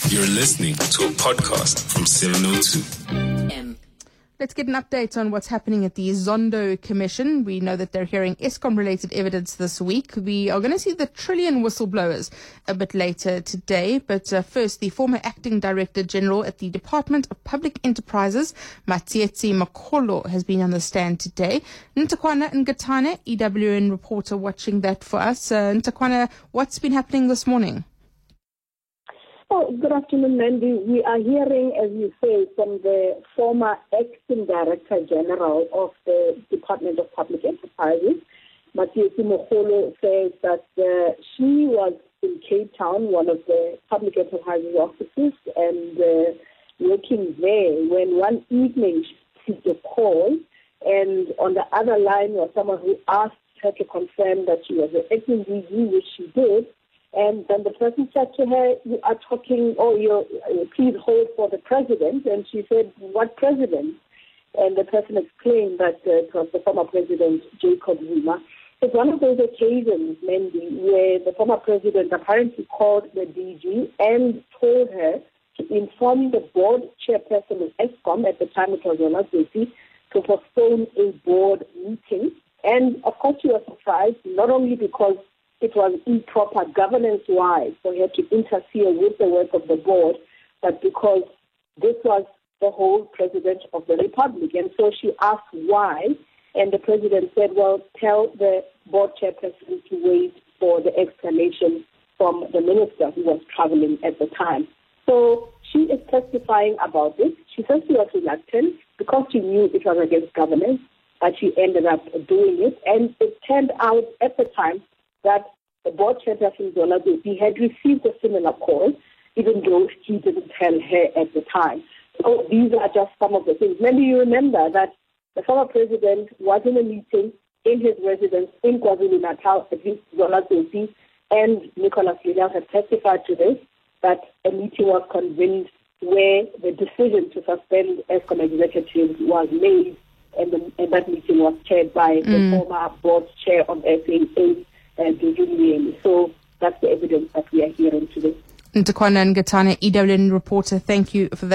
You're listening to a podcast from 702. Let's get an update on what's happening at the Zondo Commission. We know that they're hearing Eskom-related evidence this week. We are going to see the Trillian whistleblowers a bit later today. But first, the former Acting Director General at the Department of Public Enterprises, Matsietsi Makgolo, has been on the stand today. Ntakwana Ngatane, EWN reporter, watching that for us. Ntakwana, what's been happening this morning? Oh, good afternoon, Mandy. We are hearing, as you say, from the former Acting Director General of the Department of Public Enterprises. Matsietsi Makgolo says that she was in Cape Town, one of the public enterprises offices, and working there when one evening she received a call, and on the other line was someone who asked her to confirm that she was an acting DG, which she did. And then the person said to her, "You are talking, please hold for the president." And she said, "What president?" And the person explained that it was the former president, Jacob Zuma. It's one of those occasions, Mandy, where the former president apparently called the DG and told her to inform the board chairperson of Eskom, at the time it was Zola Zesi, to postpone a board meeting. And of course she was surprised, not only because it was improper governance-wise for her to interfere with the work of the board, but because this was the whole president of the republic. And so she asked why, and the president said, well, tell the board chairperson to wait for the explanation from the minister who was traveling at the time. So she is testifying about this. She says she was reluctant because she knew it was against governance, but she ended up doing it. And it turned out at the time that the board chairperson, Zola Zesi, had received a similar call, even though he didn't tell her at the time. So these are just some of the things. Maybe you remember that the former president was in a meeting in his residence in KwaZulu-Natal, at least Zola Zesi and Nicholas Liddell have testified to this, that a meeting was convened where the decision to suspend Eskom executives was made, and that meeting was chaired by the former board chair of SAA, So that's the evidence that we are hearing today. Ntakwana Ngatane, EWN reporter, thank you for that.